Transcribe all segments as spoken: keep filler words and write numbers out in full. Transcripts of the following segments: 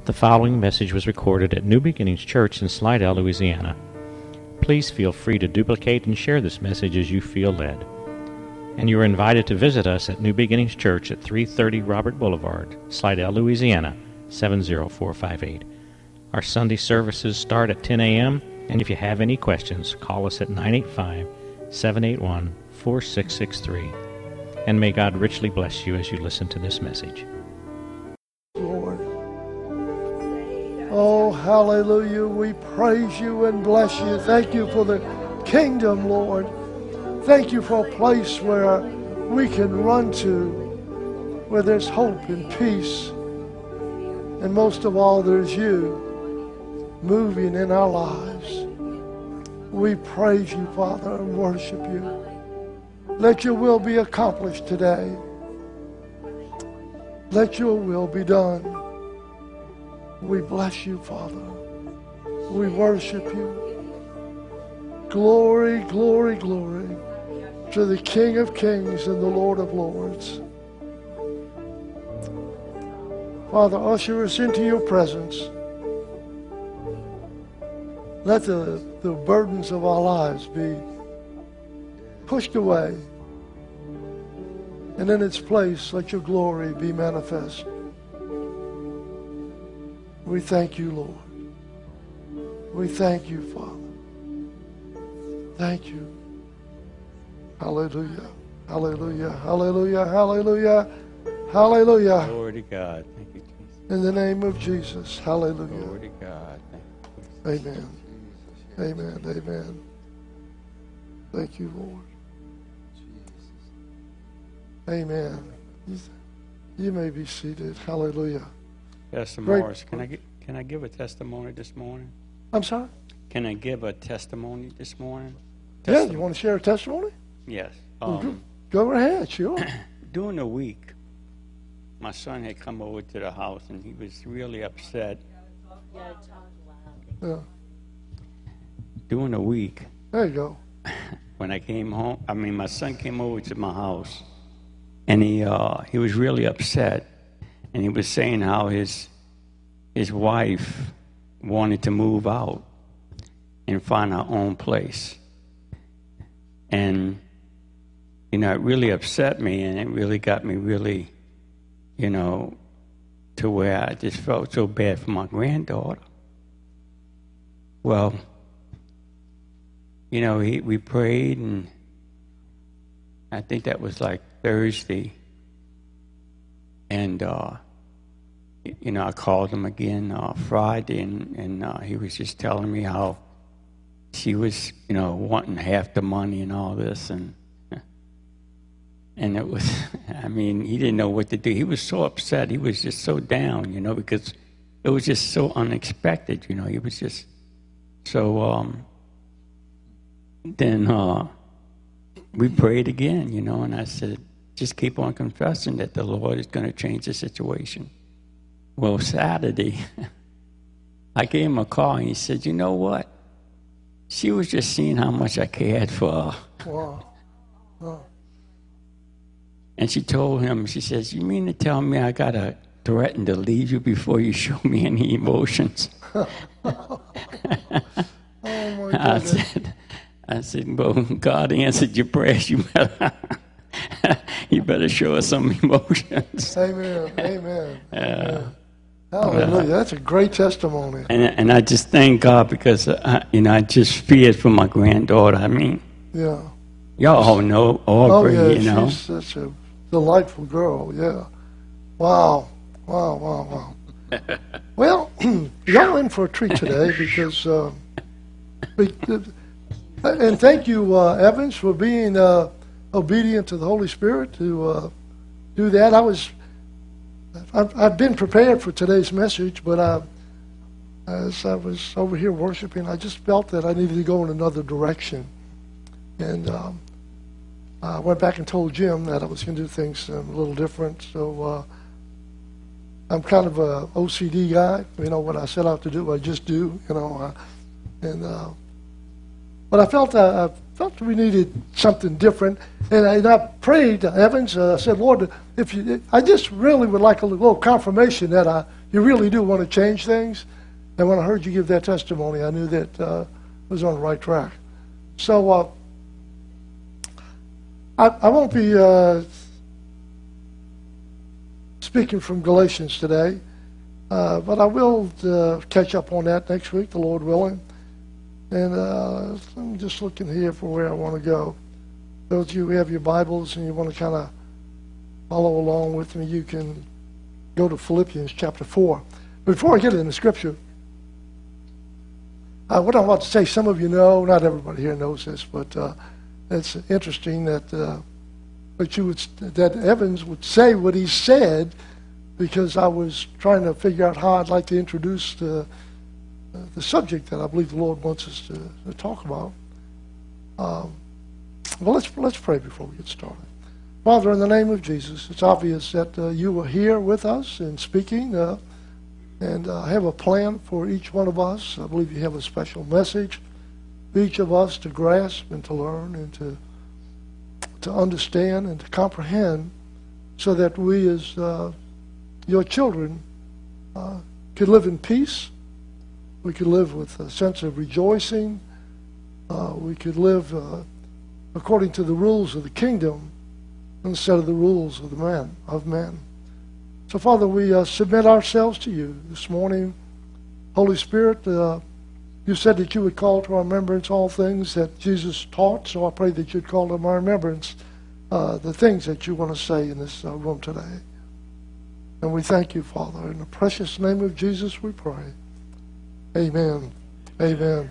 The following message was recorded at New Beginnings Church in Slidell, Louisiana. Please feel free to duplicate and share this message as you feel led. And you are invited to visit us at New Beginnings Church at three thirty Robert Boulevard, Slidell, Louisiana, seven zero four five eight. Our Sunday services start at ten a.m., and if you have any questions, call us at nine eight five, seven eight one, four six six three. And may God richly bless you as you listen to this message. Lord. Oh, hallelujah. We praise you and bless you. Thank you for the kingdom, Lord. Thank you for a place where we can run to, where there's hope and peace. And most of all, there's you moving in our lives. We praise you, Father, and worship you. Let your will be accomplished today. Let your will be done. We bless you, Father. We worship you. Glory, glory, glory to the King of Kings and the Lord of Lords. Father, usher us into your presence. Let the, the burdens of our lives be pushed away. And in its place, let your glory be manifest. We thank you, Lord. We thank you, Father. Thank you. Hallelujah. Hallelujah. Hallelujah. Hallelujah. Hallelujah. Glory to God. Thank you, Jesus. In the name of Jesus. Hallelujah. Glory to God. Thank you. Amen. Amen. Amen. Thank you, Lord. Amen. You may be seated. Hallelujah. Pastor Great. Morris, can I get, can I give a testimony this morning? I'm sorry? Can I give a testimony this morning? Yeah, Testimony. you want to share a testimony? Yes. Well, Um, go, go ahead, sure. during the week, my son had come over to the house, and he was really upset. Yeah. During the week, There you go. when I came home, I mean, my son came over to my house, and he uh, he was really upset, and he was saying how his his wife wanted to move out and find her own place, and you know, it really upset me, and it really got me really, you know, to where I just felt so bad for my granddaughter. Well, you know, he, we prayed, and I think that was like Thursday. And, uh, you know, I called him again uh, Friday, and, and uh, he was just telling me how she was, you know, wanting half the money and all this. And, and it was, I mean, he didn't know what to do. He was so upset. He was just so down, you know, because it was just so unexpected, you know. He was just so... Um, Then uh, we prayed again, you know, and I said, just keep on confessing that the Lord is going to change the situation. Well, Saturday, I gave him a call, and he said, you know what? She was just seeing how much I cared for her. Wow. Wow. And she told him, she says, you mean to tell me I got to threaten to leave you before you show me any emotions? Oh, my I goodness. said... I said, well, God answered your prayers. You better, you better show us some emotions. Amen. Amen. Uh, Amen. Hallelujah. That's a great testimony. And and I just thank God because, I, you know, I just feared for my granddaughter. I mean, Yeah. y'all all know Aubrey, Oh, yeah. you know. She's such a delightful girl. Yeah. Wow. Wow, wow, wow. Well, y'all in for a treat today because... Uh, because And thank you, uh, Evans, for being uh, obedient to the Holy Spirit to uh, do that. I was, I've, I've been prepared for today's message, but I, as I was over here worshiping, I just felt that I needed to go in another direction. And um, I went back and told Jim that I was going to do things um, a little different. So uh, I'm kind of a O C D guy. You know, what I set out to do, I just do. You know, uh, and. Uh, But I felt uh, I felt we needed something different, and I, and I prayed to Evans. Uh, I said, Lord, if you, I just really would like a little confirmation that I you really do want to change things. And when I heard you give that testimony, I knew that uh, I was on the right track. So uh, I, I won't be uh, speaking from Galatians today, uh, but I will uh, catch up on that next week, the Lord willing. And uh, I'm just looking here for where I want to go. Those of you who have your Bibles and you want to kind of follow along with me, you can go to Philippians chapter four. Before I get into Scripture, uh, what I'm about to say, some of you know, not everybody here knows this, but uh, it's interesting that uh, that you would that Evans would say what he said, because I was trying to figure out how I'd like to introduce the uh, the subject that I believe the Lord wants us to, to talk about. Um, well, let's let's pray before we get started. Father, in the name of Jesus, it's obvious that uh, you are here with us and speaking, uh, and uh, have a plan for each one of us. I believe you have a special message for each of us to grasp and to learn and to to understand and to comprehend, so that we as uh, your children uh, could live in peace. We could live with a sense of rejoicing. Uh, we could live uh, according to the rules of the kingdom, instead of the rules of the man, of man. So, Father, we uh, submit ourselves to you this morning. Holy Spirit, uh, you said that you would call to our remembrance all things that Jesus taught, so I pray that you'd call to my remembrance uh, the things that you want to say in this uh, room today. And we thank you, Father. In the precious name of Jesus we pray. Amen. Amen.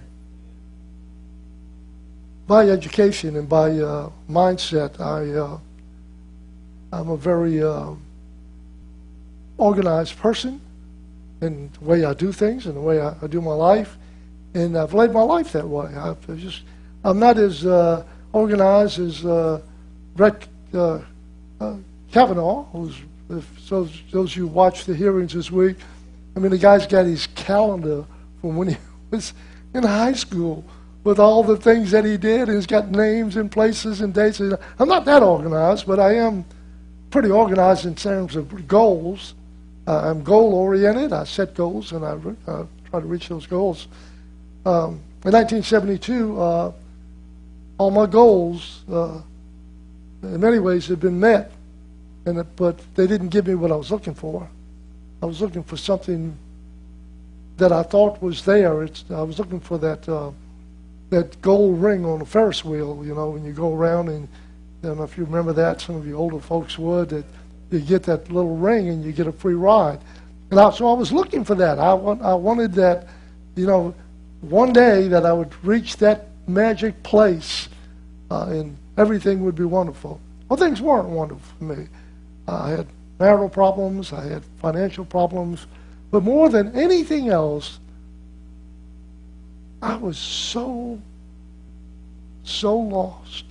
By education and by uh, mindset, I... Uh, I'm a very uh, organized person in the way I do things and the way I, I do my life, and I've led my life that way. I've just, I'm not as uh, organized as uh, Brett uh, uh, Kavanaugh, who's, if those, those who watched the hearings this week, I mean, the guy's got his calendar from when he was in high school with all the things that he did, and he's got names and places and dates. I'm not that organized, but I am pretty organized in terms of goals. Uh, I'm goal-oriented. I set goals, and I uh, try to reach those goals. Um, in nineteen seventy-two, uh, all my goals, uh, in many ways, had been met, and it, but they didn't give me what I was looking for. I was looking for something that I thought was there. It's, I was looking for that uh, that gold ring on a Ferris wheel, you know, when you go around and I don't know if you remember that. Some of you older folks would. That you get that little ring and you get a free ride. And I, so I was looking for that. I, want, I wanted that, you know, one day that I would reach that magic place uh, and everything would be wonderful. Well, things weren't wonderful for me. Uh, I had marital problems. I had financial problems. But more than anything else, I was so, so lost.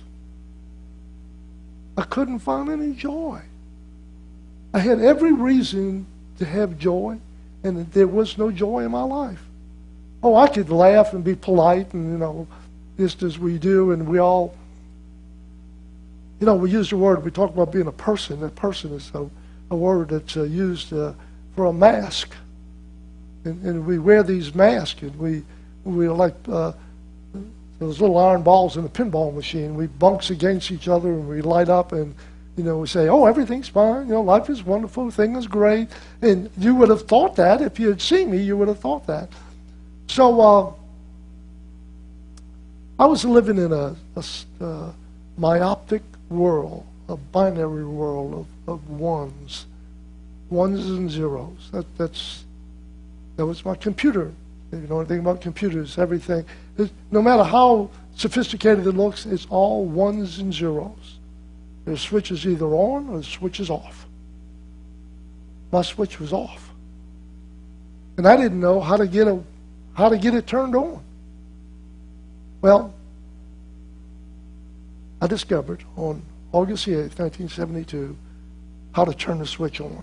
I couldn't find any joy. I had every reason to have joy, and there was no joy in my life. Oh, I could laugh and be polite, and, you know, just as we do, and we all, you know, we use the word, we talk about being a person. A person is a, a word that's uh, used uh, for a mask. And, and we wear these masks, and we, we are like uh, those little iron balls in a pinball machine. We bunks against each other, and we light up, and, you know, we say, oh, everything's fine. You know, life is wonderful. Thing is great. And you would have thought that. If you had seen me, you would have thought that. So uh, I was living in a, a uh, myopic world, a binary world of, of ones, ones and zeros. That, that's that was my computer. If you know anything about computers, everything, no matter how sophisticated it looks, it's all ones and zeros. The switch is either on or the switch is off. My switch was off. And I didn't know how to get a how to get it turned on. Well, I discovered on August the eighth, nineteen seventy-two, how to turn the switch on.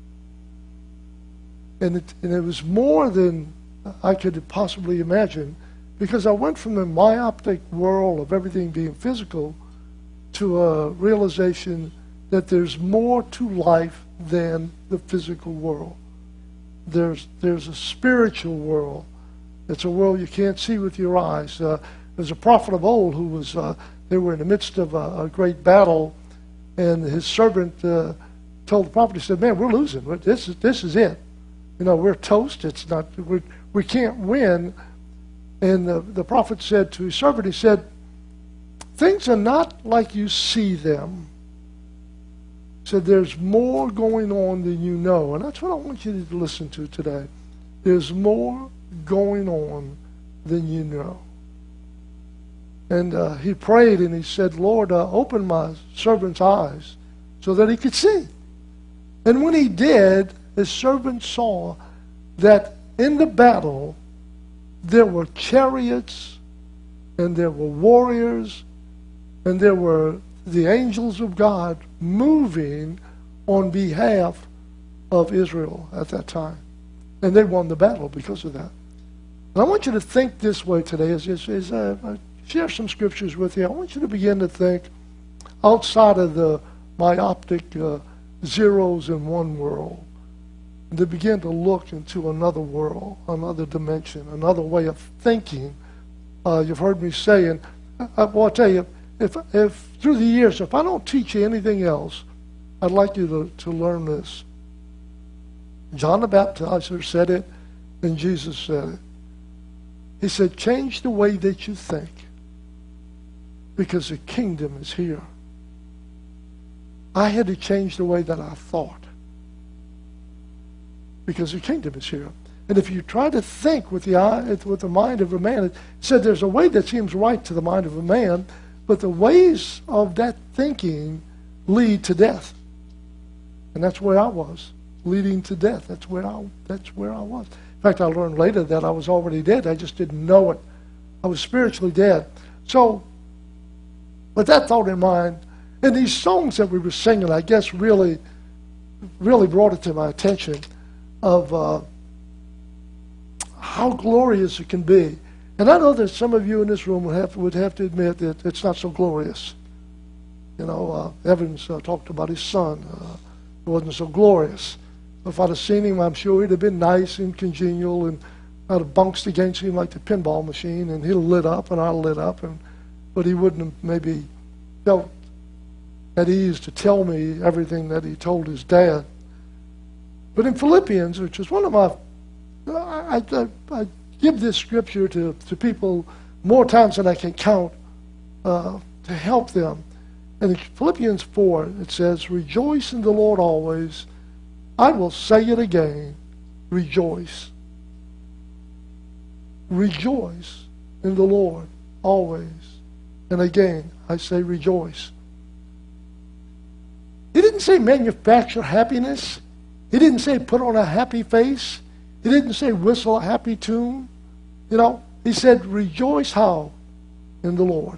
And it, and it was more than I could possibly imagine, because I went from the myopic world of everything being physical to a realization that there's more to life than the physical world. There's there's a spiritual world. It's a world you can't see with your eyes. Uh, there's a prophet of old who was, uh, they were in the midst of a, a great battle, and his servant uh, told the prophet, he said, man, we're losing. This is, this is it. You know, we're toast. It's not, we we can't win. And the, the prophet said to his servant, he said, things are not like you see them. He said, there's more going on than you know. And that's what I want you to listen to today. There's more going on than you know. And uh, he prayed and he said, Lord, uh, open my servant's eyes so that he could see. And when he did, his servant saw that in the battle there were chariots and there were warriors and there were the angels of God moving on behalf of Israel at that time. And they won the battle because of that. And I want you to think this way today as, as, as I, I share some scriptures with you. I want you to begin to think outside of the myopic uh, zeros in one world, and to begin to look into another world, another dimension, another way of thinking. Uh, you've heard me say, and I, well, I'll tell you, if, if through the years, if I don't teach you anything else, I'd like you to, to learn this. John the Baptizer said it, and Jesus said it. He said, change the way that you think, because the kingdom is here. I had to change the way that I thought, because the kingdom is here. And if you try to think with the eye, with the mind of a man, it said there's a way that seems right to the mind of a man, but the ways of that thinking lead to death. And that's where I was, leading to death. That's where I, that's where I was. In fact, I learned later that I was already dead. I just didn't know it. I was spiritually dead. So, with that thought in mind, and these songs that we were singing, I guess really, really brought it to my attention of uh, how glorious it can be. And I know that some of you in this room would have, would have to admit that it's not so glorious. You know, uh, Evans uh, talked about his son. Uh, it wasn't so glorious. If I'd have seen him, I'm sure he'd have been nice and congenial, and I'd have bounced against him like the pinball machine, and he'd have lit up, and I'd have lit up, and but he wouldn't have maybe felt at ease to tell me everything that he told his dad. But in Philippians, which is one of my, I, I, I give this scripture to, to people more times than I can count uh, to help them. And in Philippians four, it says, rejoice in the Lord always. I will say it again, rejoice. Rejoice in the Lord always. And again, I say rejoice. He didn't say manufacture happiness. He didn't say put on a happy face. He didn't say whistle a happy tune. You know, he said rejoice how? In the Lord.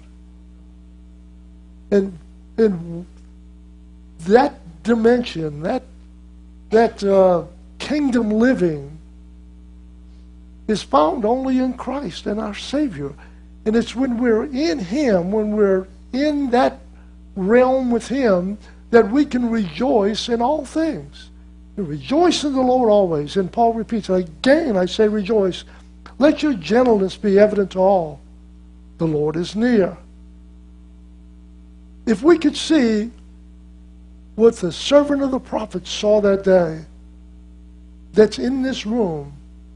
And, and that dimension, that that uh, kingdom living is found only in Christ and our Savior. And it's when we're in Him, when we're in that realm with Him, that we can rejoice in all things. Rejoice in the Lord always. And Paul repeats, again I say rejoice. Let your gentleness be evident to all. The Lord is near. If we could see what the servant of the prophet saw that day, that's in this room,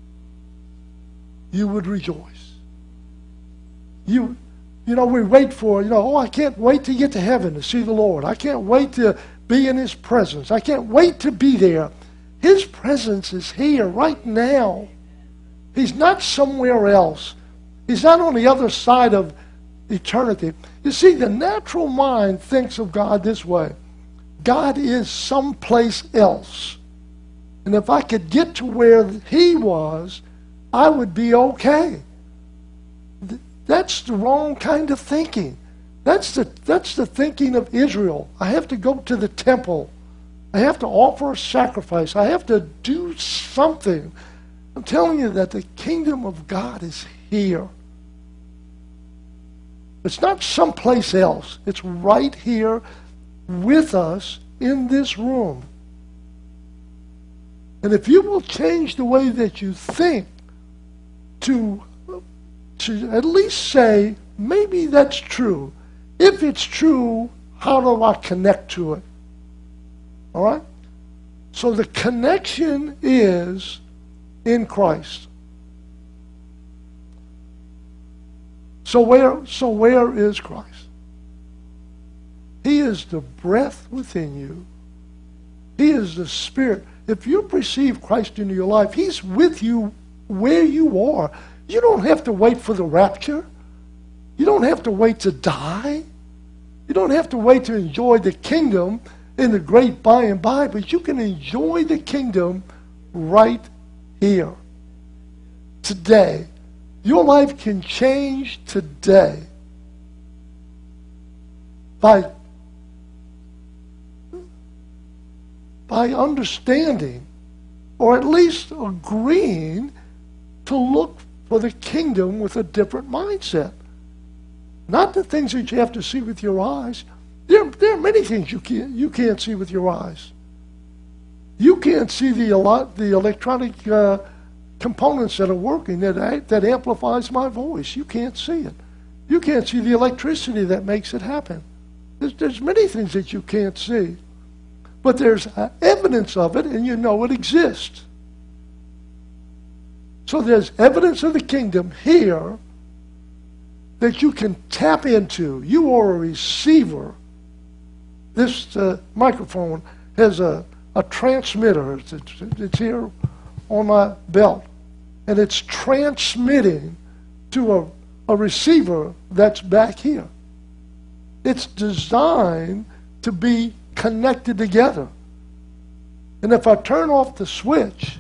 you would rejoice. You, you know, we wait for, you know, oh, I can't wait to get to heaven to see the Lord. I can't wait to be in His presence. I can't wait to be there. His presence is here right now. He's not somewhere else. He's not on the other side of eternity. You see, the natural mind thinks of God this way. God is someplace else. And if I could get to where He was, I would be okay. That's the wrong kind of thinking. That's the, that's the thinking of Israel. I have to go to the temple. I have to offer a sacrifice. I have to do something. I'm telling you that the kingdom of God is here. It's not someplace else. It's right here with us in this room. And if you will change the way that you think to, to at least say, maybe that's true. If it's true, how do I connect to it? All right? So the connection is in Christ. So where, so where is Christ? He is the breath within you. He is the Spirit. If you receive Christ into your life, He's with you where you are. You don't have to wait for the rapture. You don't have to wait to die. You don't have to wait to enjoy the kingdom in the great by and by, but you can enjoy the kingdom right here, today. Your life can change today by, by understanding, or at least agreeing to look for the kingdom with a different mindset. Not the things that you have to see with your eyes. There, there are many things you can't, you can't see with your eyes. You can't see the, the electronic uh, components that are working that, that amplifies my voice. You can't see it. You can't see the electricity that makes it happen. There's, there's many things that you can't see. But there's uh, evidence of it, and you know it exists. So there's evidence of the kingdom here that you can tap into. You are a receiver. This uh, microphone has a, a transmitter. It's, it's, it's here on my belt. And it's transmitting to a, a receiver that's back here. It's designed to be connected together. And if I turn off the switch,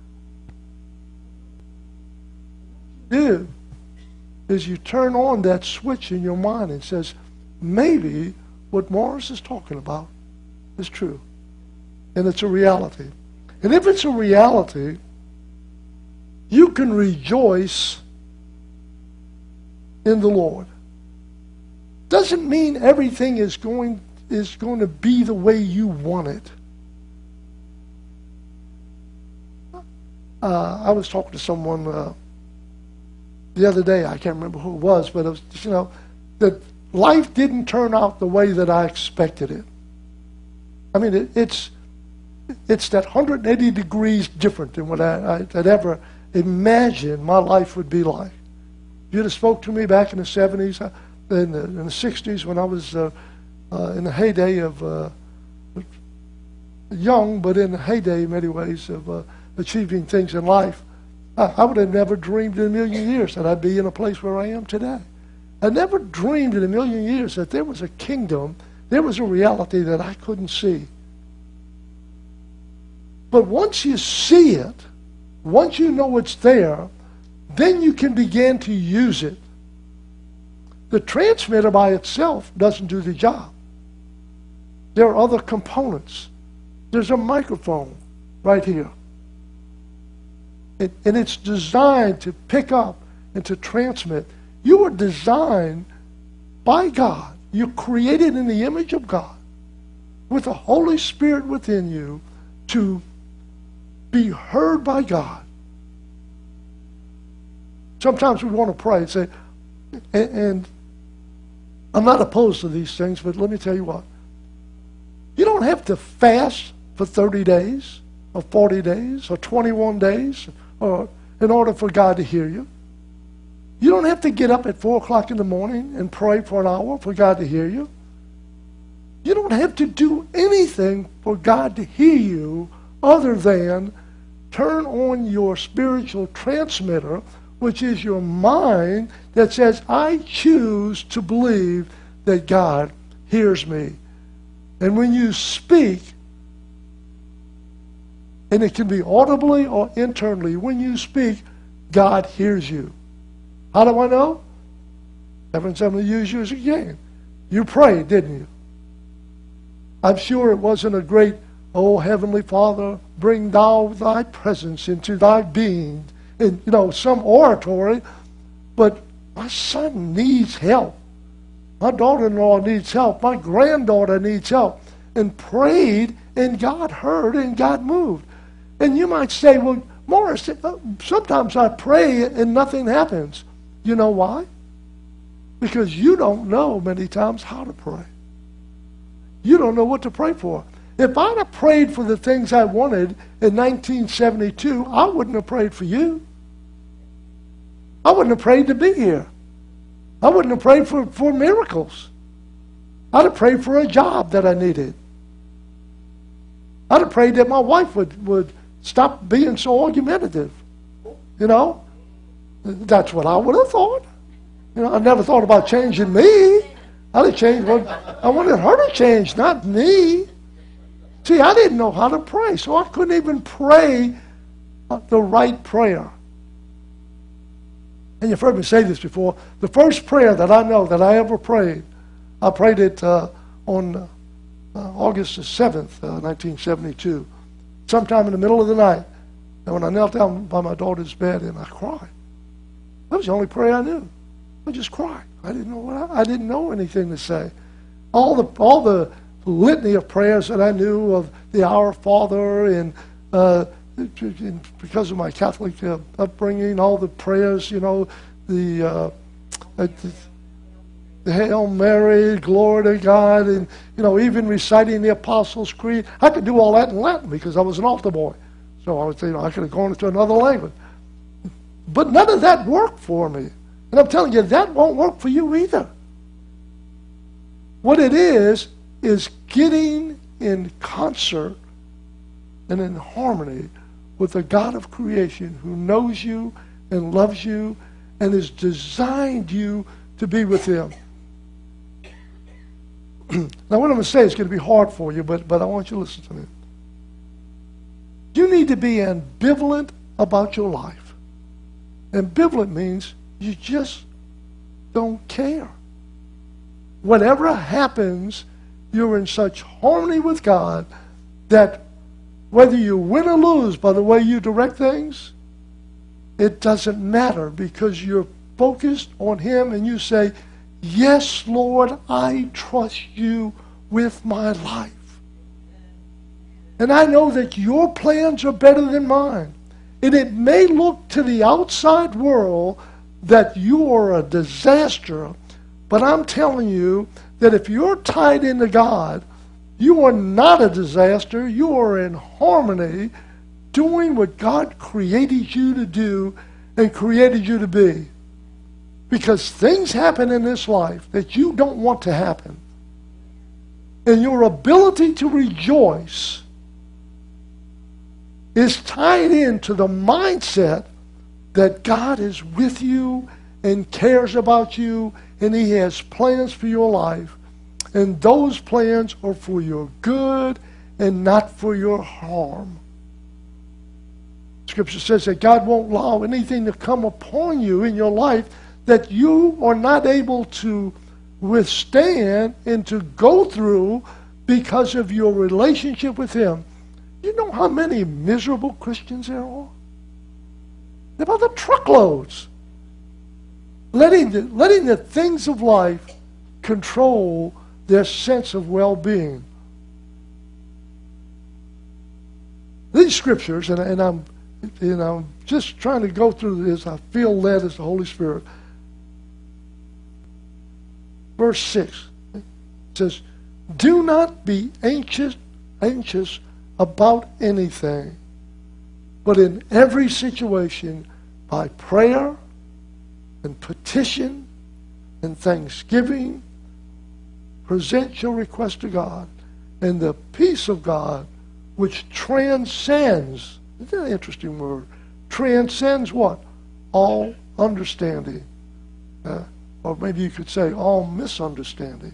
do is you turn on that switch in your mind and says, maybe what Morris is talking about is true. And it's a reality. And if it's a reality, you can rejoice in the Lord. Doesn't mean everything is going, is going to be the way you want it. Uh, I was talking to someone uh, the other day, I can't remember who it was, but it was, you know, that life didn't turn out the way that I expected it. I mean, it, it's it's that one hundred eighty degrees different than what I, I had ever imagined my life would be like. If you'd have spoke to me back in the seventies, in the, in the sixties, when I was uh, uh, in the heyday of, uh, young, but in the heyday in many ways of uh, achieving things in life, I would have never dreamed in a million years that I'd be in a place where I am today. I never dreamed in a million years that there was a kingdom, there was a reality that I couldn't see. But once you see it, once you know it's there, then you can begin to use it. The transmitter by itself doesn't do the job. There are other components. There's a microphone right here. It, and it's designed to pick up and to transmit. You were designed by God. You're created in the image of God with the Holy Spirit within you to be heard by God. Sometimes we want to pray and say, and, and I'm not opposed to these things, but let me tell you what. You don't have to fast for thirty days or forty days or twenty-one days or in order for God to hear you. You don't have to get up at four o'clock in the morning and pray for an hour for God to hear you. You don't have to do anything for God to hear you other than turn on your spiritual transmitter, which is your mind that says, I choose to believe that God hears me. And when you speak, and it can be audibly or internally, when you speak, God hears you. How do I know? Haven't somebody used you as a game? You prayed, didn't you? I'm sure it wasn't a great, oh, Heavenly Father, bring thou thy presence into thy being, in, you know, some oratory, but my son needs help. My daughter-in-law needs help. My granddaughter needs help. And prayed, and God heard, and God moved. And you might say, well, Morris, sometimes I pray and nothing happens. You know why? Because you don't know many times how to pray. You don't know what to pray for. If I'd have prayed for the things I wanted in nineteen seventy-two, I wouldn't have prayed for you. I wouldn't have prayed to be here. I wouldn't have prayed for, for miracles. I'd have prayed for a job that I needed. I'd have prayed that my wife would, would stop being so argumentative. You know? That's what I would have thought. You know, I never thought about changing me. I'd have changed what I wanted her to change, not me. See, I didn't know how to pray, so I couldn't even pray the right prayer. And you've heard me say this before. The first prayer that I know that I ever prayed, I prayed it uh, on uh, August the seventh, uh, nineteen seventy-two, sometime in the middle of the night. And when I knelt down by my daughter's bed and I cried, that was the only prayer I knew. I just cried. I didn't know what I, I didn't know anything to say. All the all the litany of prayers that I knew of the Our Father and uh, because of my Catholic uh, upbringing, all the prayers, you know, the, uh, the the Hail Mary, glory to God, and you know, even reciting the Apostles' Creed. I could do all that in Latin because I was an altar boy, so I was, you know, I could have gone into another language. But none of that worked for me. And I'm telling you, that won't work for you either. What it is, is getting in concert and in harmony with the God of creation who knows you and loves you and has designed you to be with Him. Now, what I'm going to say is going to be hard for you, but, but I want you to listen to me. You need to be ambivalent about your life. Ambivalent means you just don't care. Whatever happens, you're in such harmony with God that whether you win or lose by the way you direct things, it doesn't matter because you're focused on Him and you say, yes, Lord, I trust you with my life. And I know that your plans are better than mine. And it may look to the outside world that you are a disaster, but I'm telling you that if you're tied into God, you are not a disaster. You are in harmony, doing what God created you to do and created you to be. Because things happen in this life that you don't want to happen. And your ability to rejoice is tied into the mindset that God is with you and cares about you and He has plans for your life. And those plans are for your good and not for your harm. Scripture says that God won't allow anything to come upon you in your life that you are not able to withstand and to go through because of your relationship with Him. You know how many miserable Christians there are? They're by the truckloads. Letting the, letting the things of life control their sense of well-being. These scriptures, and, and I'm, you know, just trying to go through this, I feel led as the Holy Spirit. Verse six says, do not be anxious, anxious about anything, but in every situation, by prayer and petition and thanksgiving, present your request to God, and the peace of God, which transcends, isn't that an interesting word? Transcends what? All understanding. Uh, or maybe you could say all misunderstanding.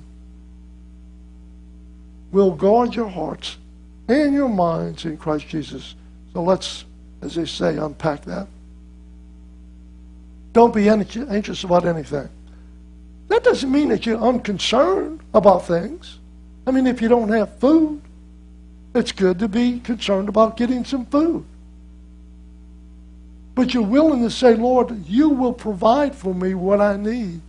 Will guard your hearts and your minds in Christ Jesus. So let's, as they say, unpack that. Don't be anxious about anything. That doesn't mean that you're unconcerned about things. I mean, if you don't have food, it's good to be concerned about getting some food. But you're willing to say, Lord, you will provide for me what I need.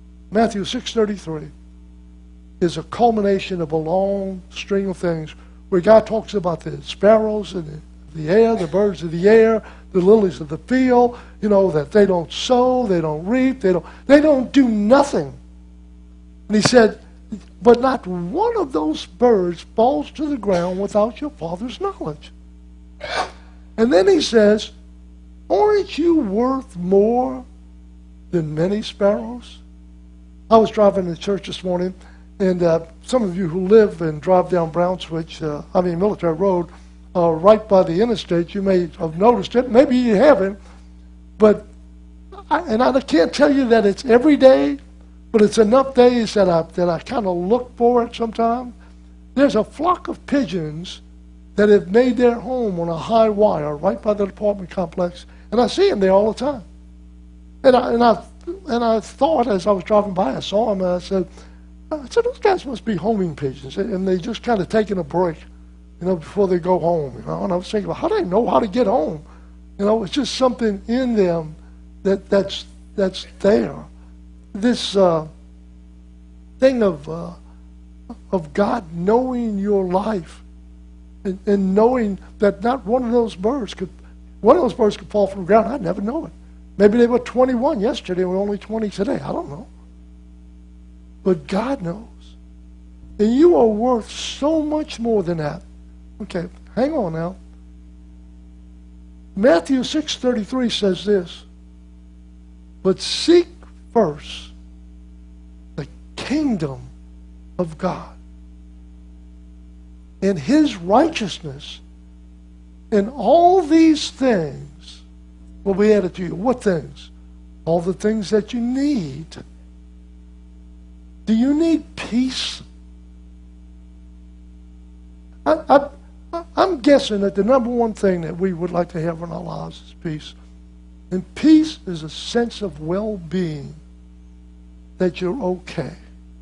Matthew six thirty-three is a culmination of a long string of things where God talks about the sparrows and the, the air, the birds of the air, the lilies of the field, you know, that they don't sow, they don't reap, they don't, they don't do nothing. And he said, but not one of those birds falls to the ground without your Father's knowledge. And then he says, aren't you worth more than many sparrows? I was driving to church this morning, and uh, some of you who live and drive down Brownswich, uh, I mean Military Road, uh, right by the interstate, you may have noticed it. Maybe you haven't, but I, and I can't tell you that it's every day, but it's enough days that I that I kind of look for it sometimes. There's a flock of pigeons that have made their home on a high wire right by the apartment complex, and I see them there all the time. And I and I and I thought as I was driving by, I saw them, and I said, I said, those guys must be homing pigeons, and they just kind of taking a break, you know, before they go home. You know, and I was thinking, well, how do they know how to get home? You know, it's just something in them that that's that's there. This uh, thing of uh, of God knowing your life, and, and knowing that not one of those birds could, one of those birds could fall from the ground. I'd never know it. Maybe they were twenty-one yesterday, and we're only twenty today. I don't know. But God knows. And you are worth so much more than that. Okay, hang on now. Matthew six thirty-three says this, but seek first the kingdom of God and his righteousness, and all these things will be added to you. What things? All the things that you need. Do you need peace? I, I, I'm guessing that the number one thing that we would like to have in our lives is peace. And peace is a sense of well-being, that you're okay.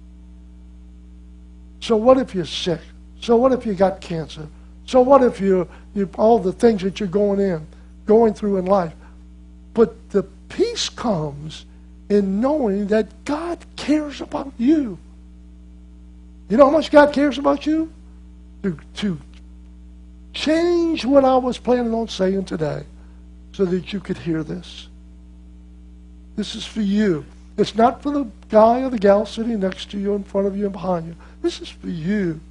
So what if you're sick? So what if you got cancer? So what if you're, you all the things that you're going in, going through in life? But the peace comes in knowing that God cares about you. You know how much God cares about you? To, to change what I was planning on saying today so that you could hear this. This is for you. It's not for the guy or the gal sitting next to you, in front of you, and behind you. This is for you.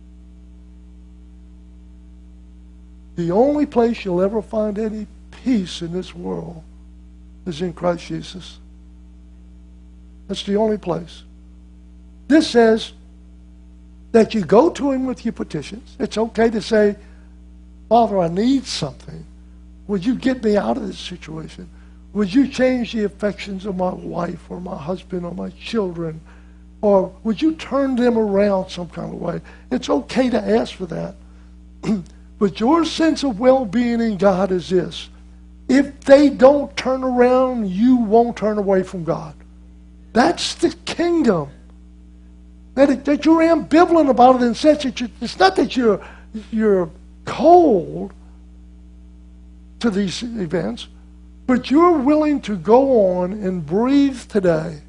The only place you'll ever find any peace in this world is in Christ Jesus. That's the only place. This says that you go to him with your petitions. It's okay to say, Father, I need something. Would you get me out of this situation? Would you change the affections of my wife or my husband or my children? Or would you turn them around some kind of way? It's okay to ask for that. But your sense of well-being in God is this. If they don't turn around, you won't turn away from God. That's the kingdom. That, it, that you're ambivalent about it in the sense that you, it's not that you're, you're cold to these events, but you're willing to go on and breathe today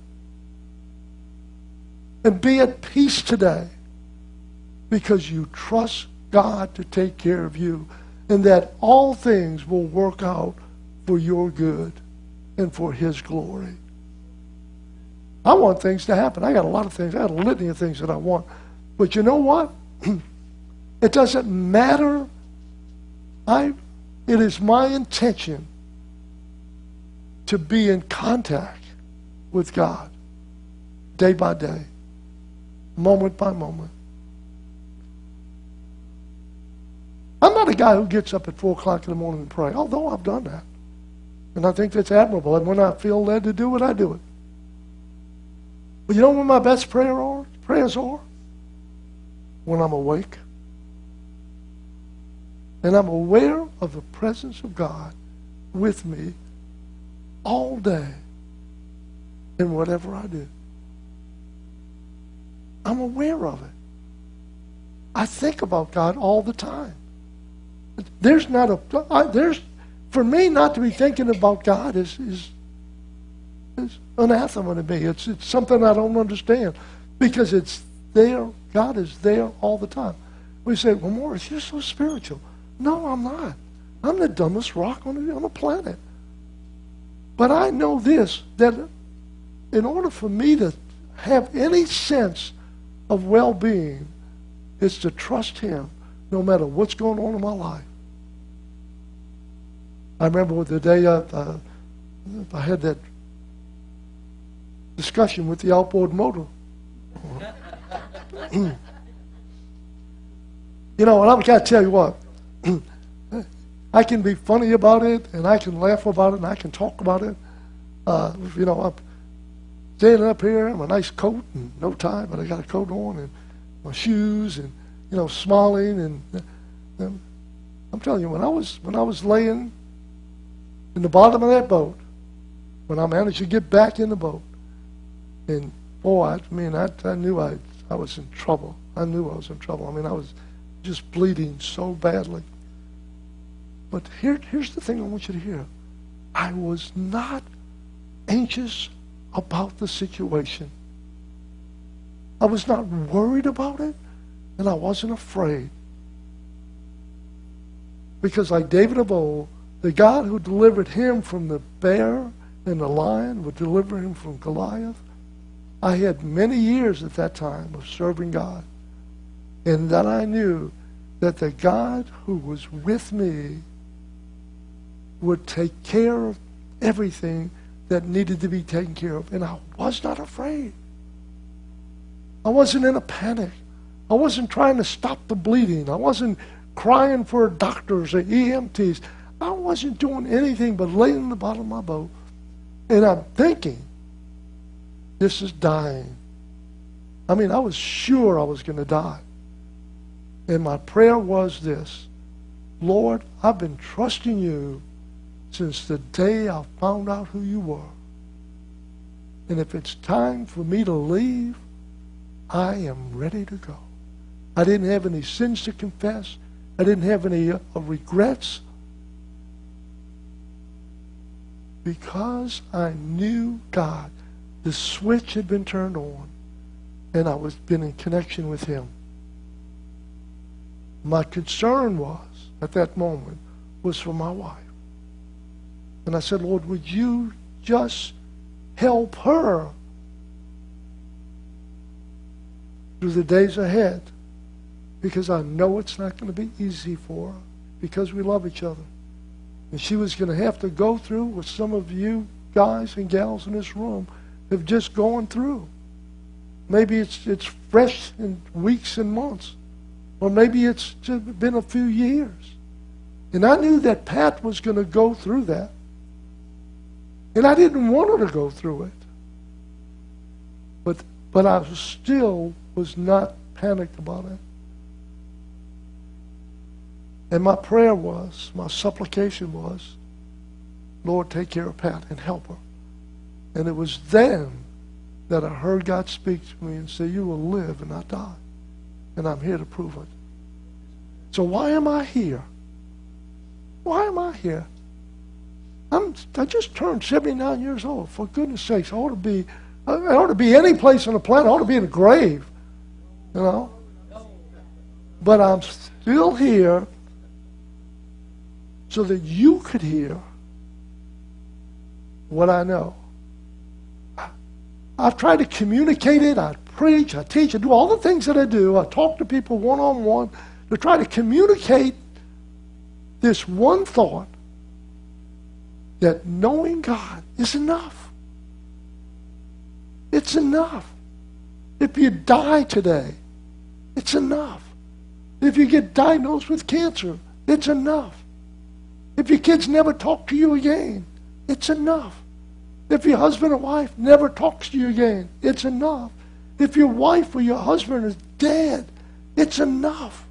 and be at peace today because you trust God to take care of you, and that all things will work out for your good and for his glory. I want things to happen. I got a lot of things. I got a litany of things that I want. But you know what? It doesn't matter. I, it is my intention to be in contact with God day by day, moment by moment. I'm not a guy who gets up at four o'clock in the morning and pray, although I've done that. And I think that's admirable. And when I feel led to do it, I do it. But you know when my best prayer are, prayers are? When I'm awake. And I'm aware of the presence of God with me all day in whatever I do. I'm aware of it. I think about God all the time. There's not a, I, there's, for me not to be thinking about God is, is, is anathema to me. It's, it's something I don't understand because it's there. God is there all the time. We say, well, Morris, you're so spiritual. No, I'm not. I'm the dumbest rock on the, on the planet. But I know this, that in order for me to have any sense of well-being, is to trust him no matter what's going on in my life. I remember the day I, uh, I had that discussion with the outboard motor. You know, and I'm going to tell you what. I can be funny about it, and I can laugh about it, and I can talk about it. Uh, you know, I'm standing up here in my nice coat and no tie, but I got a coat on, and my shoes, and you know, smiling, and, and I'm telling you, when I was when I was laying in the bottom of that boat, when I managed to get back in the boat, and boy, I mean, I, I knew I I was in trouble. I knew I was in trouble. I mean, I was just bleeding so badly. But here, here's the thing I want you to hear. I was not anxious about the situation. I was not worried about it, and I wasn't afraid. Because like David of old, the God who delivered him from the bear and the lion would deliver him from Goliath. I had many years at that time of serving God, and that I knew that the God who was with me would take care of everything that needed to be taken care of. And I was not afraid. I wasn't in a panic. I wasn't trying to stop the bleeding. I wasn't crying for doctors or E M Ts. I wasn't doing anything but laying in the bottom of my boat. And I'm thinking, this is dying. I mean, I was sure I was going to die. And my prayer was this: Lord, I've been trusting you since the day I found out who you were. And if it's time for me to leave, I am ready to go. I didn't have any sins to confess. I didn't have any uh, regrets. Because I knew God. The switch had been turned on, and I was been in connection with him. My concern was, at that moment, was for my wife. And I said, Lord, would you just help her through the days ahead? Because I know it's not going to be easy for her, because we love each other. And she was going to have to go through what some of you guys and gals in this room have just gone through. Maybe it's it's fresh in weeks and months. Or maybe it's been a few years. And I knew that Pat was going to go through that. And I didn't want her to go through it. But but I still was not panicked about it. And my prayer was, my supplication was, Lord, take care of Pat and help her. And it was then that I heard God speak to me and say, you will live and not die. And I'm here to prove it. So why am I here? Why am I here? I'm, I just turned seventy-nine years old. For goodness sakes, I ought to be, I ought to be any place on the planet. I ought to be in a grave, you know. But I'm still here so that you could hear what I know. I've tried to communicate it. I preach, I teach, I do all the things that I do. I talk to people one-on-one to try to communicate this one thought, that knowing God is enough. It's enough. If you die today, it's enough. If you get diagnosed with cancer, it's enough. If your kids never talk to you again, it's enough. If your husband or wife never talks to you again, it's enough. If your wife or your husband is dead, it's enough.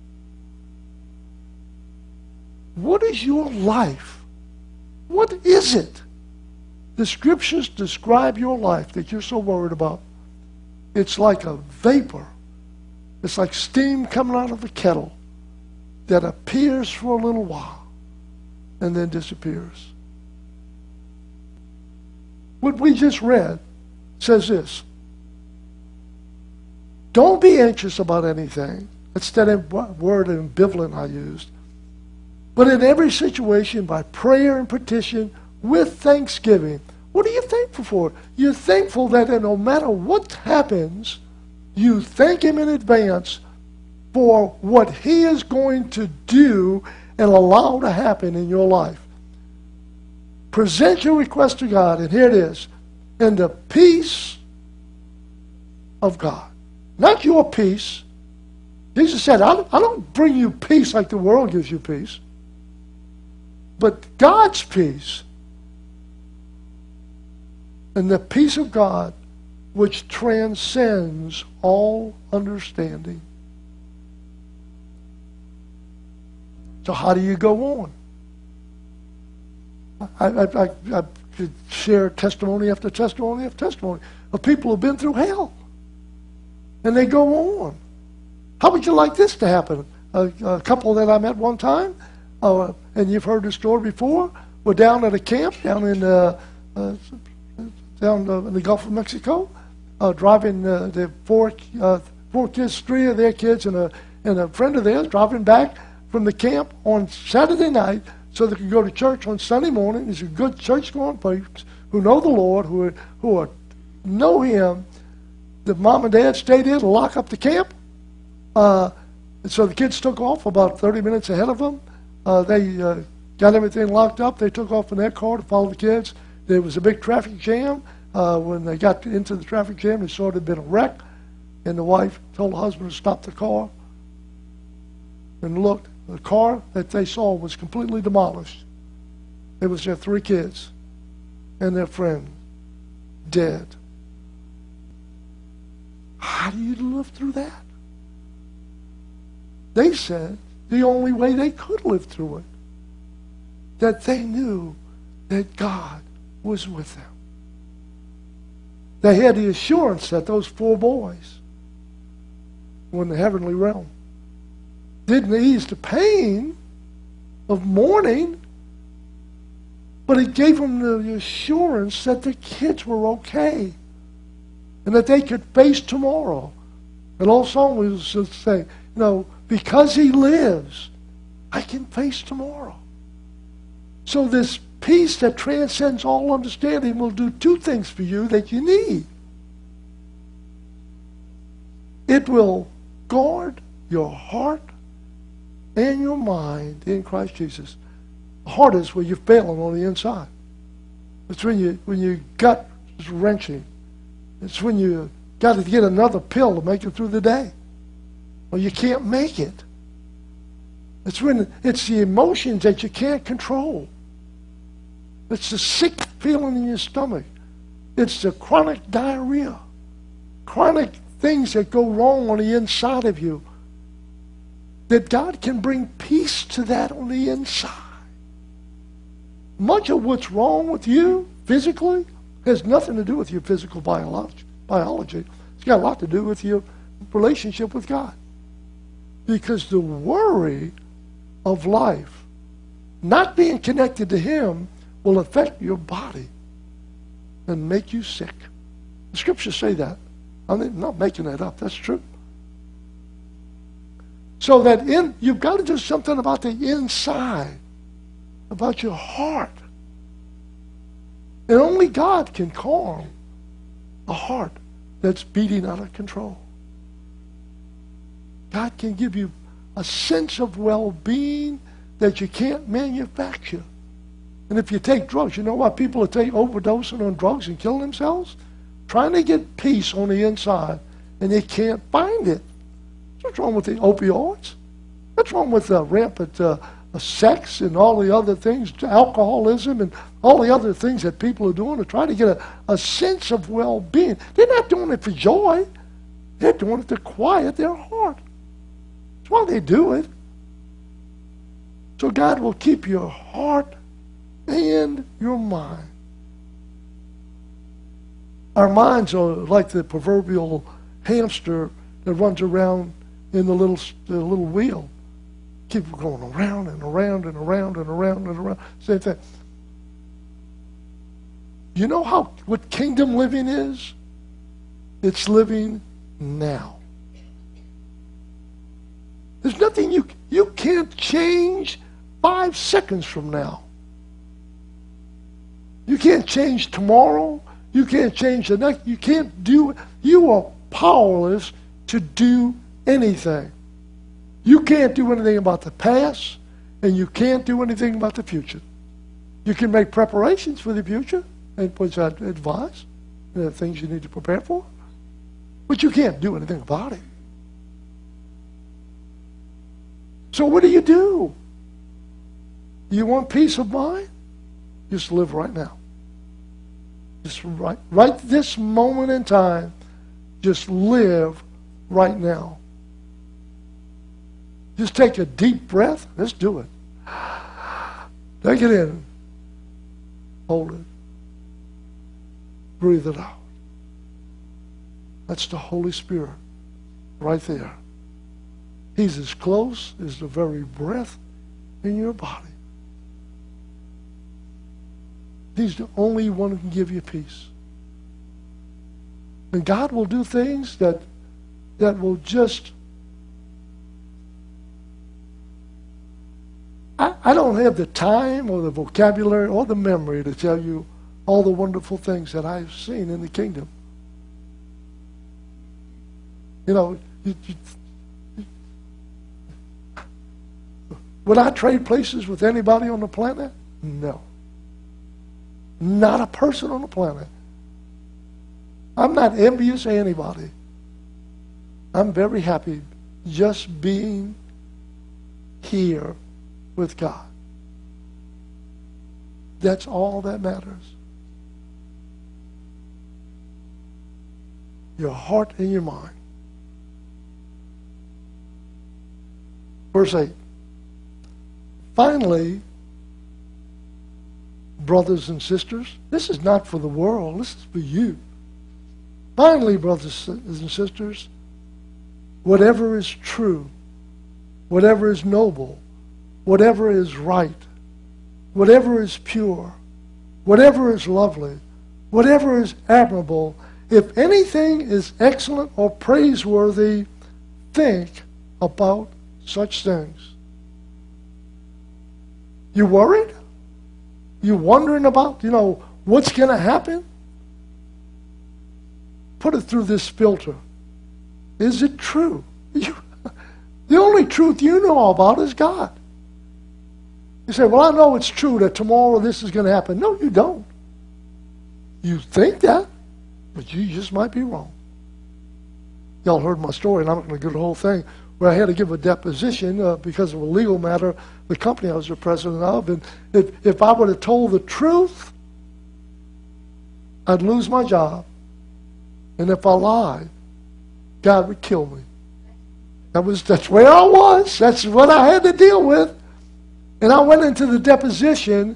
What is your life? What is it? The scriptures describe your life that you're so worried about. It's like a vapor. It's like steam coming out of a kettle that appears for a little while and then disappears. What we just read says this: don't be anxious about anything. That's that word ambivalent I used. But in every situation, by prayer and petition, with thanksgiving. What are you thankful for? You're thankful that no matter what happens, you thank Him in advance for what He is going to do and allow to happen in your life. Present your request to God, and here it is. And the peace of God. Not your peace. Jesus said, I don't, I don't bring you peace like the world gives you peace. But God's peace. And the peace of God which transcends all understanding. So how do you go on? I, I, I, I could share testimony after testimony after testimony of people who've been through hell. And they go on. How would you like this to happen? A, a couple that I met one time, uh, and you've heard the story before, were down at a camp down in uh, uh, down uh, in the Gulf of Mexico, uh, driving uh, the four uh, four kids, three of their kids, and a and a friend of theirs driving back from the camp on Saturday night so they could go to church on Sunday morning. These are good church-going folks who know the Lord, who are, who are, know Him. The mom and dad stayed in to lock up the camp. Uh, and so the kids took off about thirty minutes ahead of them. Uh, they uh, got everything locked up. They took off in their car to follow the kids. There was a big traffic jam. Uh, when they got into the traffic jam, they saw it had been a wreck. And the wife told the husband to stop the car and looked. The car that they saw was completely demolished. It was their three kids and their friend dead. How do you live through that? They said the only way they could live through it, that they knew that God was with them. They had the assurance that those four boys were in the heavenly realm. Didn't ease the pain of mourning, but it gave them the assurance that the kids were okay and that they could face tomorrow. An old song was to say, you know, because He lives, I can face tomorrow. So this peace that transcends all understanding will do two things for you that you need. It will guard your heart and your mind in Christ Jesus. The heart is where you're failing on the inside. It's when you when your gut is wrenching. It's when you got to get another pill to make it through the day, or you can't make it. It's when it's the emotions that you can't control. It's the sick feeling in your stomach. It's the chronic diarrhea, chronic things that go wrong on the inside of you. That God can bring peace to that on the inside. Much of what's wrong with you physically has nothing to do with your physical biology. biology. It's got a lot to do with your relationship with God. Because the worry of life, not being connected to Him, will affect your body and make you sick. The scriptures say that. I'm not making that up. That's true. So that in you've got to do something about the inside, about your heart. And only God can calm a heart that's beating out of control. God can give you a sense of well-being that you can't manufacture. And if you take drugs, you know why people are taking overdosing on drugs and killing themselves? Trying to get peace on the inside, and they can't find it. What's wrong with the opioids? What's wrong with uh, rampant uh, sex and all the other things, alcoholism and all the other things that people are doing to try to get a, a sense of well-being? They're not doing it for joy. They're doing it to quiet their heart. That's why they do it. So God will keep your heart and your mind. Our minds are like the proverbial hamster that runs around in the little the little wheel. Keep going around and around and around and around and around. Same thing. You know how what kingdom living is? It's living now. There's nothing you, you can't change five seconds from now. You can't change tomorrow. You can't change the next. You can't do, you are powerless to do anything. You can't do anything about the past, and you can't do anything about the future. You can make preparations for the future, which I advise. There are things you need to prepare for. But you can't do anything about it. So what do you do? You want peace of mind? Just live right now. Just right, right this moment in time, just live right now. Just take a deep breath. Let's do it. Take it in. Hold it. Breathe it out. That's the Holy Spirit right there. He's as close as the very breath in your body. He's the only one who can give you peace. And God will do things that that will just... I, I don't have the time or the vocabulary or the memory to tell you all the wonderful things that I've seen in the kingdom. You know, you, you, would I trade places with anybody on the planet? No. Not a person on the planet. I'm not envious of anybody. I'm very happy just being here with God. That's all that matters. Your heart and your mind. Verse eight. Finally, brothers and sisters, this is not for the world, this is for you. Finally, brothers and sisters, whatever is true, whatever is noble, whatever is right, whatever is pure, whatever is lovely, whatever is admirable, if anything is excellent or praiseworthy, think about such things. You worried? You wondering about, you know, what's going to happen? Put it through this filter. Is it true? You, the only truth you know about is God. You say, well, I know it's true that tomorrow this is going to happen. No, you don't. You think that, but you just might be wrong. Y'all heard my story, and I'm not going to go the whole thing, where I had to give a deposition uh, because of a legal matter, the company I was the president of, and if, if I would have told the truth, I'd lose my job. And if I lied, God would kill me. That was, that's where I was. That's what I had to deal with. And I went into the deposition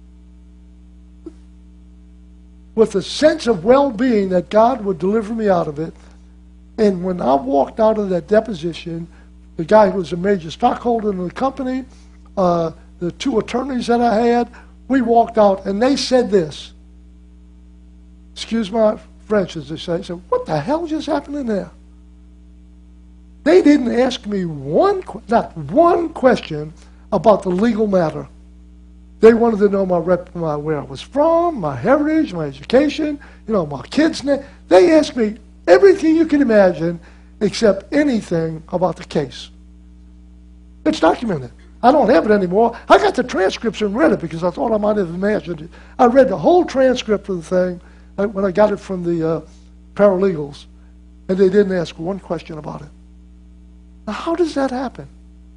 with a sense of well-being that God would deliver me out of it. And when I walked out of that deposition, the guy who was a major stockholder in the company, uh, the two attorneys that I had, we walked out and they said this. Excuse my French, as they say. They said, what the hell just happened in there? They didn't ask me one, not one question about the legal matter. They wanted to know my, rep, my where I was from, my heritage, my education, you know, my kids' name. They asked me everything you can imagine except anything about the case. It's documented. I don't have it anymore. I got the transcripts and read it because I thought I might have imagined it. I read the whole transcript of the thing when I got it from the uh, paralegals, and they didn't ask one question about it. Now, how does that happen?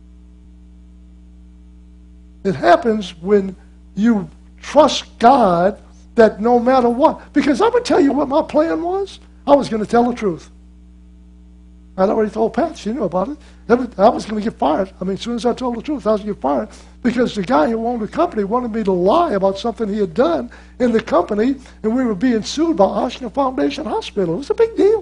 It happens when you trust God that no matter what, because I'm going to tell you what my plan was. I was going to tell the truth. I'd already told Pat, she knew about it. I was going to get fired. I mean, as soon as I told the truth, I was going to get fired because the guy who owned the company wanted me to lie about something he had done in the company, and we were being sued by Oshner Foundation Hospital. It was a big deal.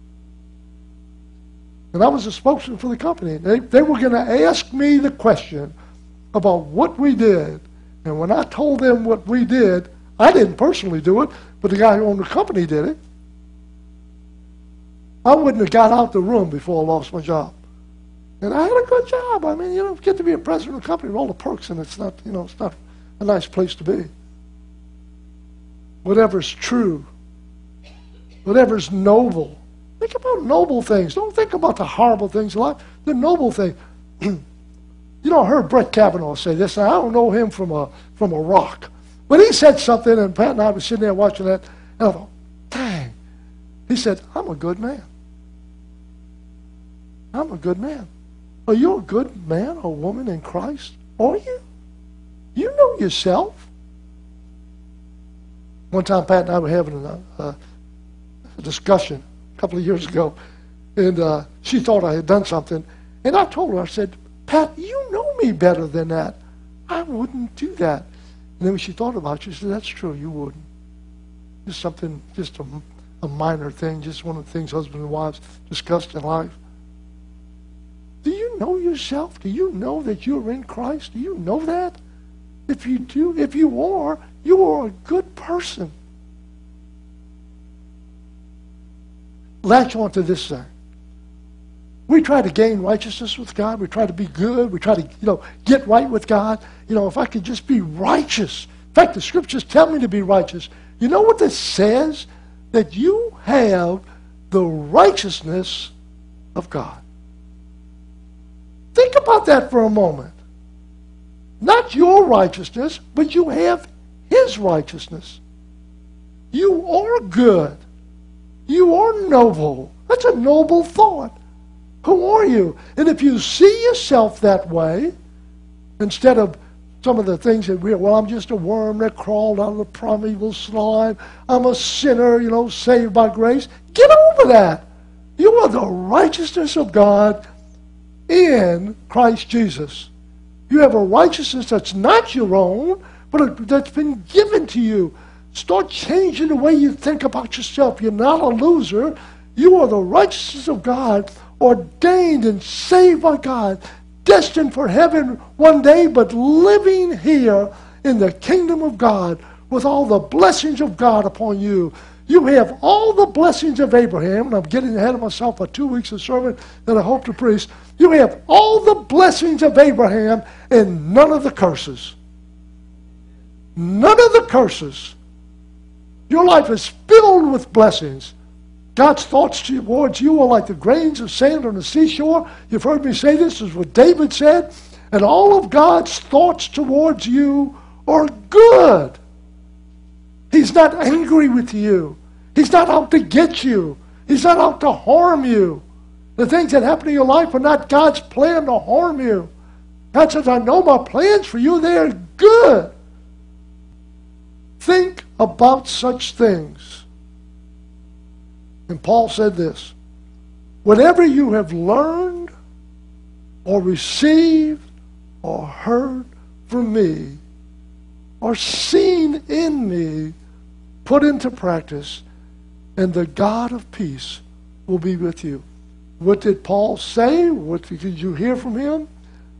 And I was a spokesman for the company. They, they were going to ask me the question about what we did. And when I told them what we did, I didn't personally do it, but the guy who owned the company did it. I wouldn't have got out the room before I lost my job. And I had a good job. I mean, you know, get to be a president of a company with all the perks, and it's not, you know, it's not a nice place to be. Whatever's true, whatever's noble. Think about noble things. Don't think about the horrible things in life. The noble things. You know, I heard Brett Kavanaugh say this, and I don't know him from a from a rock. But he said something, and Pat and I were sitting there watching that, and I thought, dang. He said, I'm a good man. I'm a good man. Are you a good man or woman in Christ? Are you? You know yourself. One time, Pat and I were having a, a, a discussion a couple of years ago, and uh, she thought I had done something. And I told her, I said, Pat, you know me better than that. I wouldn't do that. And then when she thought about it, she said, that's true, you wouldn't. Just something, just a, a minor thing, just one of the things husbands and wives discussed in life. Do you know yourself? Do you know that you're in Christ? Do you know that? If you do, if you are, you are a good person. Latch on to this thing. We try to gain righteousness with God. We try to be good. We try to, you know, get right with God. You know, if I could just be righteous. In fact, the scriptures tell me to be righteous. You know what this says? That you have the righteousness of God. Think about that for a moment. Not your righteousness, but you have His righteousness. You are good. You are noble. That's a noble thought. Who are you? And if you see yourself that way, instead of some of the things that we are, well, I'm just a worm that crawled out of the primeval slime. I'm a sinner, you know, saved by grace. Get over that. You are the righteousness of God in Christ Jesus. You have a righteousness that's not your own, but that's been given to you. Start changing the way you think about yourself. You're not a loser. You are the righteousness of God, ordained and saved by God, destined for heaven one day, but living here in the kingdom of God with all the blessings of God upon you. You have all the blessings of Abraham, and I'm getting ahead of myself for two weeks of sermon that I hope to preach. You have all the blessings of Abraham and none of the curses. None of the curses. Your life is filled with blessings. God's thoughts towards you are like the grains of sand on the seashore. You've heard me say this, is what David said. And all of God's thoughts towards you are good. He's not angry with you. He's not out to get you. He's not out to harm you. The things that happen in your life are not God's plan to harm you. God says, I know my plans for you. They are good. Think about such things. And Paul said this, whatever you have learned or received or heard from me or seen in me, put into practice, and the God of peace will be with you. What did Paul say? What did you hear from him?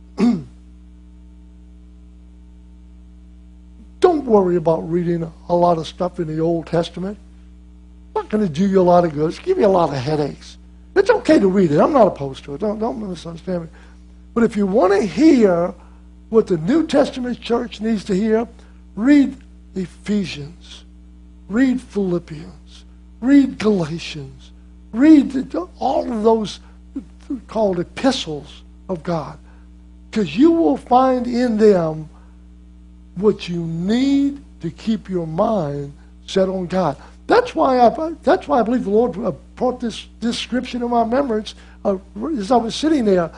Don't worry about reading a lot of stuff in the Old Testament. It's not going to do you a lot of good. It's give you a lot of headaches. It's okay to read it. I'm not opposed to it. Don't, don't misunderstand me. But if you want to hear what the New Testament church needs to hear, read Ephesians. Read Philippians. Read Galatians. Read all of those called epistles of God. Because you will find in them what you need to keep your mind set on God. That's why I, that's why I believe the Lord brought this, this scripture in my remembrance uh, as I was sitting there.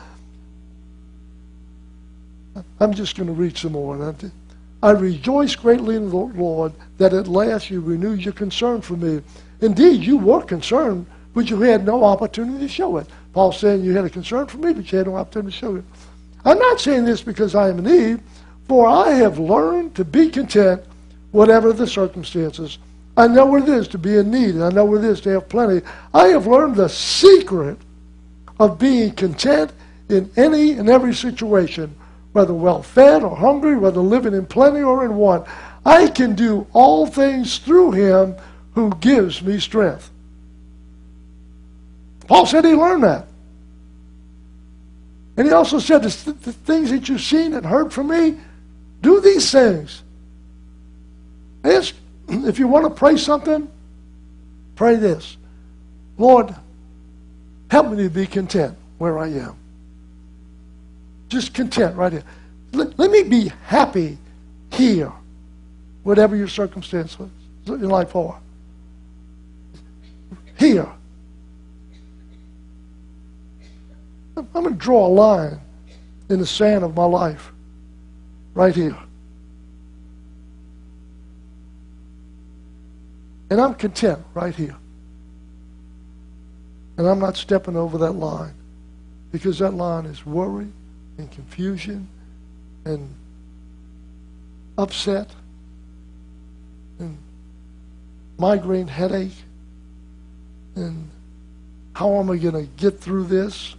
I'm just going to read some more. I rejoice greatly in the Lord that at last you renewed your concern for me. Indeed, you were concerned, but you had no opportunity to show it. Paul's saying you had a concern for me, but you had no opportunity to show it. I'm not saying this because I am in need, for I have learned to be content whatever the circumstances. I know what it is to be in need, and I know what it is to have plenty. I have learned the secret of being content in any and every situation, whether well-fed or hungry, whether living in plenty or in want. I can do all things through him who gives me strength. Paul said he learned that. And he also said, the, the things that you've seen and heard from me, do these things. Ask, if you want to pray something, pray this. Lord, help me to be content where I am. Just content right here. Let, let me be happy here, whatever your circumstances in life are. Here. I'm going to draw a line in the sand of my life. Right here. And I'm content right here. And I'm not stepping over that line. Because that line is worry and confusion and upset and migraine headache and how am I going to get through this?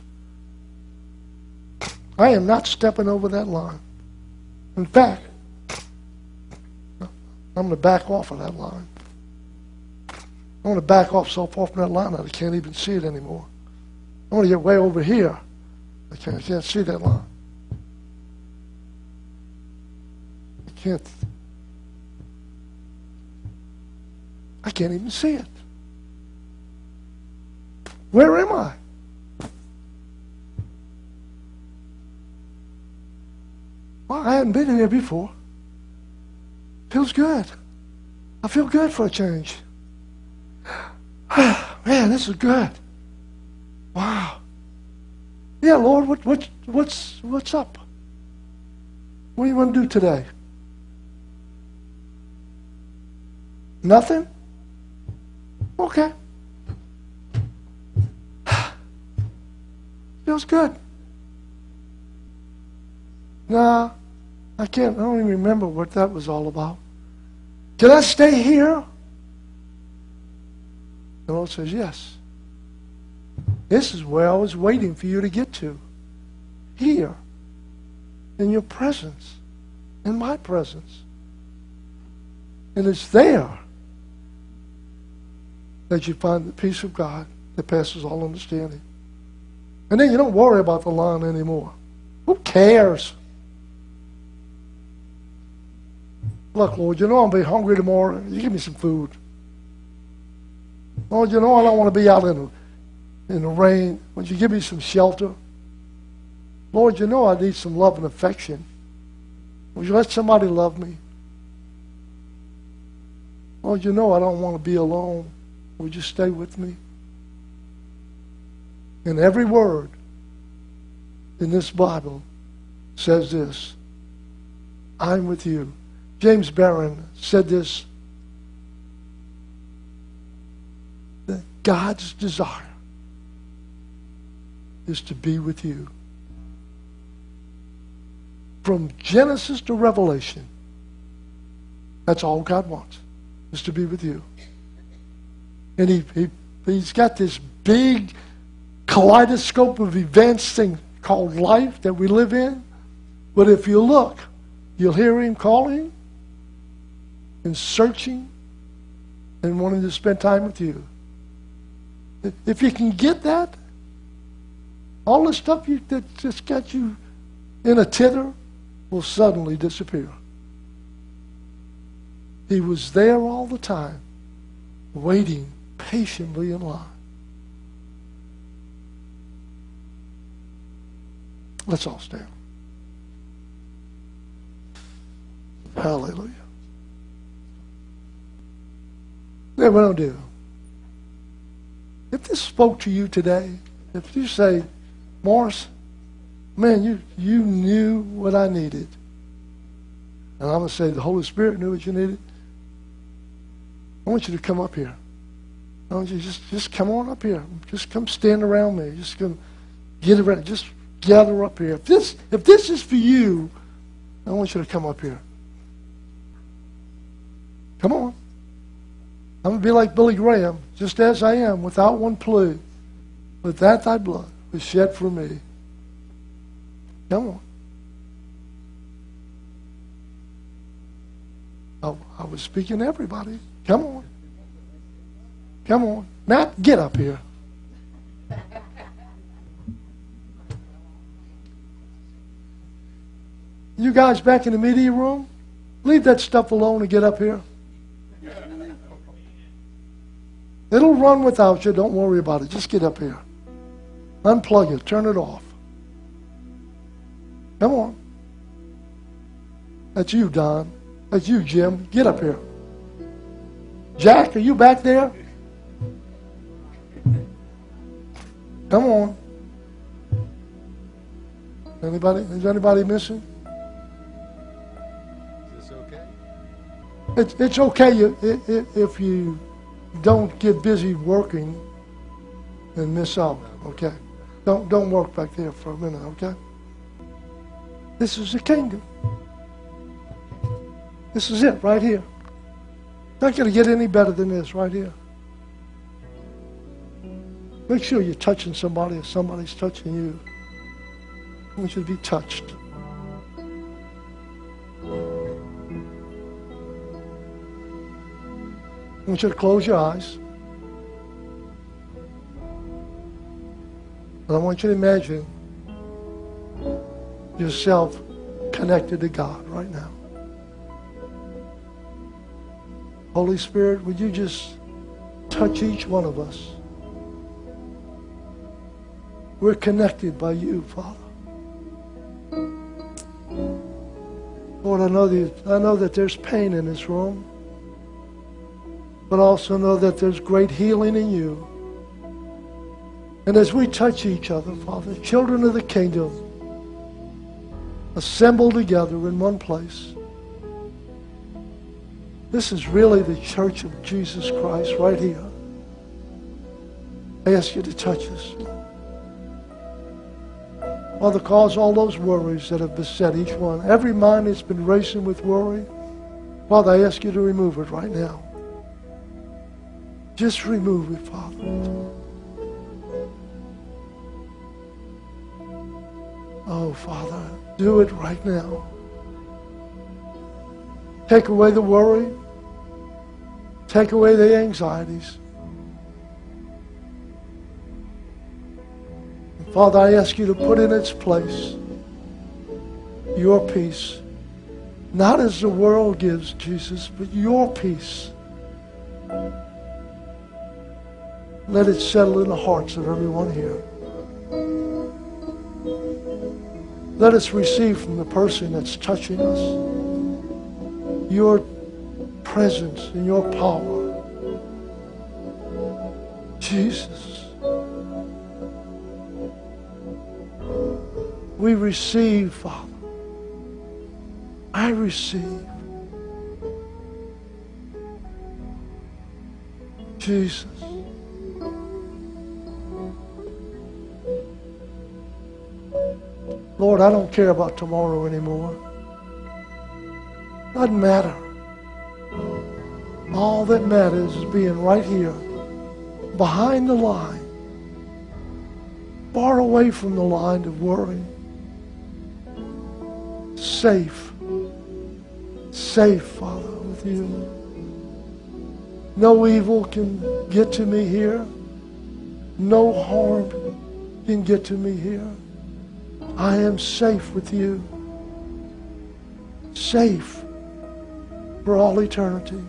I am not stepping over that line. In fact, I'm going to back off of that line. I'm going to back off so far from that line that I can't even see it anymore. I'm going to get way over here. I can't, I can't see that line. I can't. I can't even see it. Where am I? Well, I hadn't been here before. Feels good. I feel good for a change. Man, this is good. Wow. Yeah, Lord, what, what, what's, what's up? What do you want to do today? Nothing? Okay. Feels good. Nah, I can't, I don't even remember what that was all about. Can I stay here? The Lord says, yes. This is where I was waiting for you to get to. Here. In your presence. In my presence. And it's there that you find the peace of God that passes all understanding. And then you don't worry about the line anymore. Who cares? Look, Lord, you know I'm going to be hungry tomorrow. You give me some food. Lord, you know I don't want to be out in the, in the rain. Would you give me some shelter? Lord, you know I need some love and affection. Would you let somebody love me? Lord, you know I don't want to be alone. Would you stay with me? And every word in this Bible says this. I'm with you. James Barron said this. That God's desire is to be with you. From Genesis to Revelation, that's all God wants, is to be with you. And he, he, he's got this big kaleidoscope of events thing called life that we live in. But if you look, you'll hear him calling and searching and wanting to spend time with you. If you can get that, all the stuff you, that just got you in a tither will suddenly disappear. He was there all the time, waiting patiently in line. Let's all stand. Hallelujah. Then what I'll do, if this spoke to you today, if you say, Morris, man, you, you knew what I needed. And I'm going to say the Holy Spirit knew what you needed. I want you to come up here. I want you to just, just come on up here. Just come stand around me. Just come get around. Just gather up here. If this, if this is for you, I want you to come up here. Come on. I'm going to be like Billy Graham, just as I am, without one plea. With that thy blood was shed for me. Come on. I, I was speaking to everybody. Come on. Come on. Matt, get up here. You guys back in the media room, leave that stuff alone and get up here. It'll run without you. Don't worry about it. Just get up here. Unplug it. Turn it off. Come on. That's you, Don. That's you, Jim. Get up here. Jack, are you back there? Come on. Anybody? Is anybody missing? Is this okay? It's, it's okay if, if you don't get busy working and miss out, okay? Don't, don't work back there for a minute, okay? This is the kingdom. This is it right here. Not going to get any better than this right here. Make sure you're touching somebody if somebody's touching you. I want you to be touched. I want you to close your eyes. And I want you to imagine yourself connected to God right now. Holy Spirit, would you just touch each one of us? We're connected by you, Father. Lord, I know that, I know that there's pain in this room, but I also know that there's great healing in you. And as we touch each other, Father, children of the kingdom, assembled together in one place, this is really the church of Jesus Christ right here. I ask you to touch us. Father, cause all those worries that have beset each one. Every mind that's been racing with worry, Father, I ask you to remove it right now. Just remove it, Father. Oh, Father, do it right now. Take away the worry. Take away the anxieties. And Father, I ask you to put in its place your peace. Not as the world gives, Jesus, but your peace. Let it settle in the hearts of everyone here. Let us receive from the person that's touching us your presence and your power. Jesus. We receive, Father. I receive. Jesus. Lord, I don't care about tomorrow anymore. Doesn't matter. All that matters is being right here, behind the line, far away from the line of worry. Safe. Safe, Father, with you. No evil can get to me here. No harm can get to me here. I am safe with you. Safe for all eternity.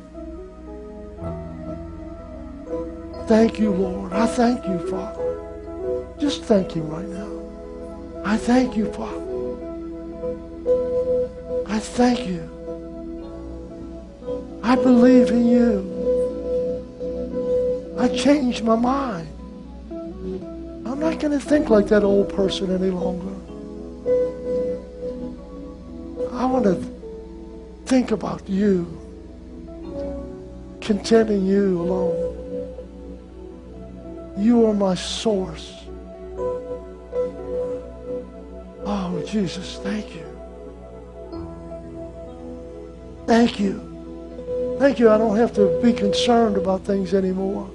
Thank you, Lord. I thank you, Father. Just thank him right now. I thank you, Father. I thank you. I believe in you. I changed my mind. I'm not going to think like that old person any longer. I want to think about you, content in you alone. You are my source. Oh, Jesus, thank you. Thank you. Thank you. I don't have to be concerned about things anymore.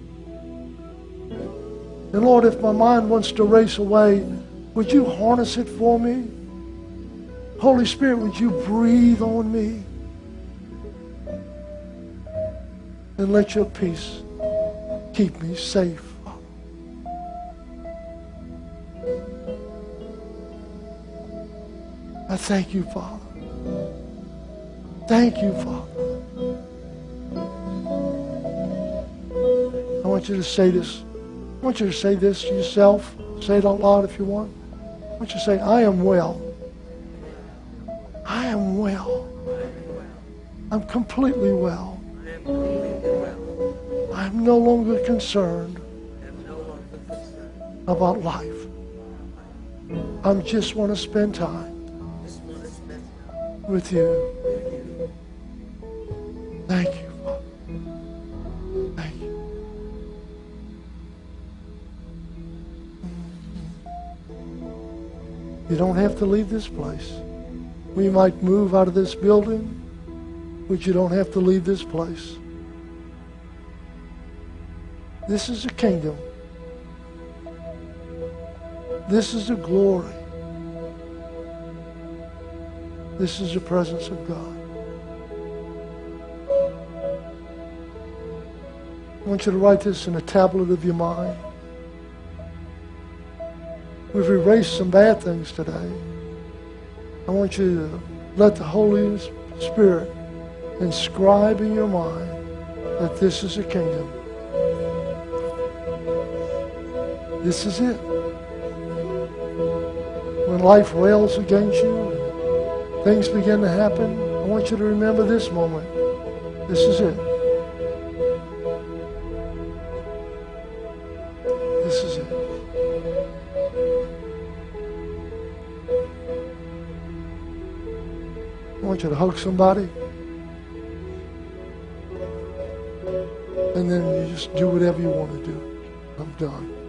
And Lord, if my mind wants to race away, would you harness it for me? Holy Spirit, would you breathe on me? And let your peace keep me safe. I I thank you, Father. Thank you, Father. I want you to say this. I want you to say this to yourself. Say it out loud if you want. I want you to say, I am well. I am well. I'm completely well. I'm no longer concerned about life. I just want to spend time with you. Thank you, Father. Thank you. You don't have to leave this place. We might move out of this building, but you don't have to leave this place. This is a kingdom. This is the glory. This is the presence of God. I want you to write this in a tablet of your mind. We've erased some bad things today. I want you to let the Holy Spirit inscribe in your mind that this is a kingdom. This is it. When life rails against you and things begin to happen, I want you to remember this moment. This is it. This is it. I want you to hug somebody. And then you just do whatever you want to do. I'm done.